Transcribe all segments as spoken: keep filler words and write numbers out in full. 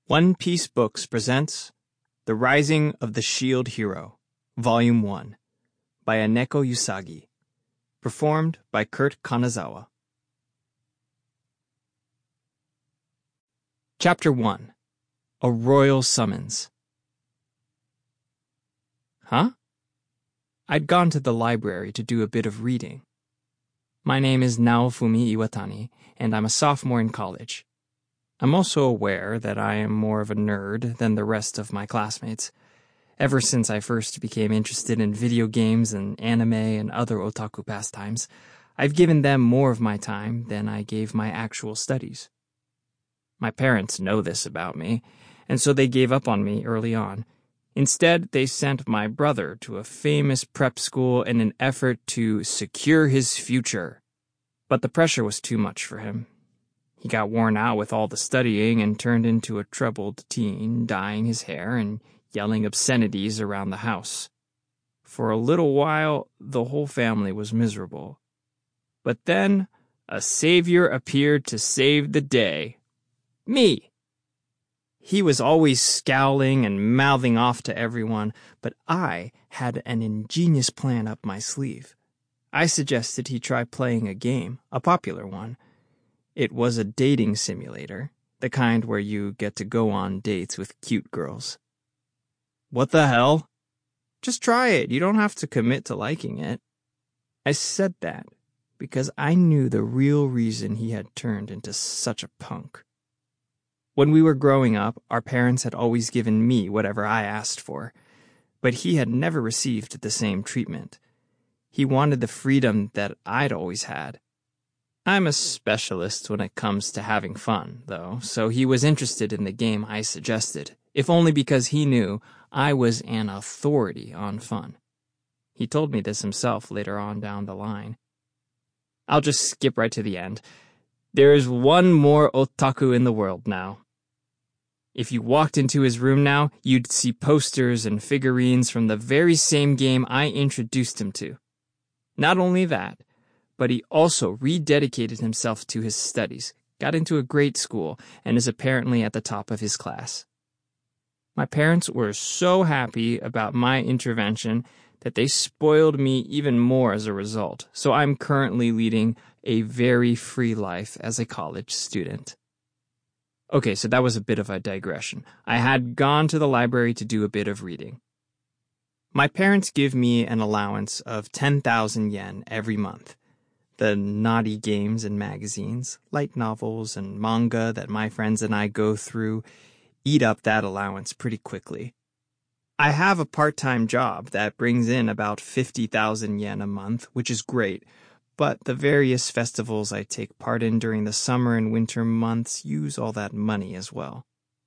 One Piece Books presents The Rising of the Shield Hero, Volume one, by Aneko Usagi. Performed by Kurt Kanazawa. Chapter one. A Royal Summons. Huh? I'd gone to the library to do a bit of reading. My name is Naofumi Iwatani, and I'm a sophomore in college. I'm also aware that I am more of a nerd than the rest of my classmates. Ever since I first became interested in video games and anime and other otaku pastimes, I've given them more of my time than I gave my actual studies. My parents know this about me, and so they gave up on me early on. Instead, they sent my brother to a famous prep school in an effort to secure his future. But the pressure was too much for him. He got worn out with all the studying and turned into a troubled teen, dyeing his hair and yelling obscenities around the house. For a little while, the whole family was miserable. But then, a savior appeared to save the day. Me! He was always scowling and mouthing off to everyone, but I had an ingenious plan up my sleeve. I suggested he try playing a game, a popular one. It was a dating simulator, the kind where you get to go on dates with cute girls. What the hell? Just try it. You don't have to commit to liking it. I said that because I knew the real reason he had turned into such a punk. When we were growing up, our parents had always given me whatever I asked for, but he had never received the same treatment. He wanted the freedom that I'd always had. I'm a specialist when it comes to having fun, though, so he was interested in the game I suggested, if only because he knew I was an authority on fun. He told me this himself later on down the line. I'll just skip right to the end. There is one more otaku in the world now. If you walked into his room now, you'd see posters and figurines from the very same game I introduced him to. Not only that, but he also rededicated himself to his studies, got into a great school, and is apparently at the top of his class. My parents were so happy about my intervention that they spoiled me even more as a result, so I'm currently leading a very free life as a college student. Okay, so that was a bit of a digression. I had gone to the library to do a bit of reading. My parents give me an allowance of ten thousand yen every month. The naughty games and magazines, light novels, and manga that my friends and I go through eat up that allowance pretty quickly. I have a part-time job that brings in about fifty thousand yen a month, which is great, but the various festivals I take part in during the summer and winter months use all that money as well.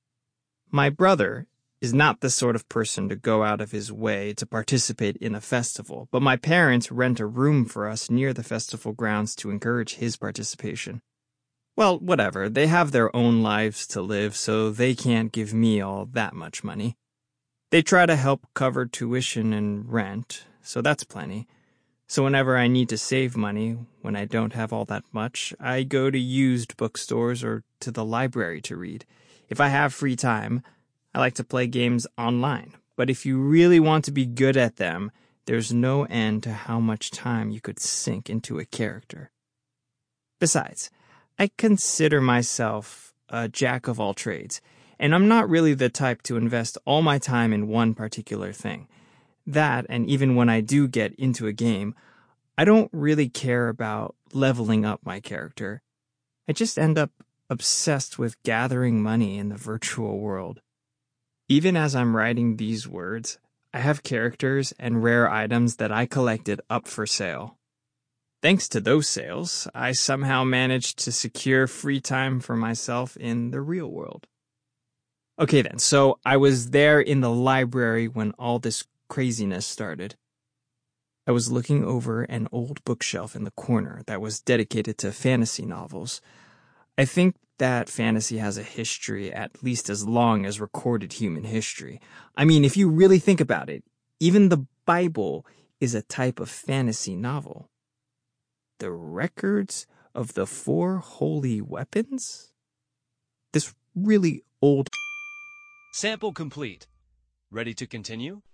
My brother is not the sort of person to go out of his way to participate in a festival, but my parents rent a room for us near the festival grounds to encourage his participation. Well, whatever, they have their own lives to live, so they can't give me all that much money. They try to help cover tuition and rent, so that's plenty. So whenever I need to save money, when I don't have all that much, I go to used bookstores or to the library to read. If I have free time, I like to play games online, but if you really want to be good at them, there's no end to how much time you could sink into a character. Besides, I consider myself a jack of all trades, and I'm not really the type to invest all my time in one particular thing. That, and even when I do get into a game, I don't really care about leveling up my character. I just end up obsessed with gathering money in the virtual world. Even as I'm writing these words, I have characters and rare items that I collected up for sale. Thanks to those sales, I somehow managed to secure free time for myself in the real world. Okay then, so I was there in the library when all this craziness started. I was looking over an old bookshelf in the corner that was dedicated to fantasy novels. I think that fantasy has a history at least as long as recorded human history. I mean, if you really think about it, even the Bible is a type of fantasy novel. The records of the four holy weapons? This really old Sample complete. Ready to continue?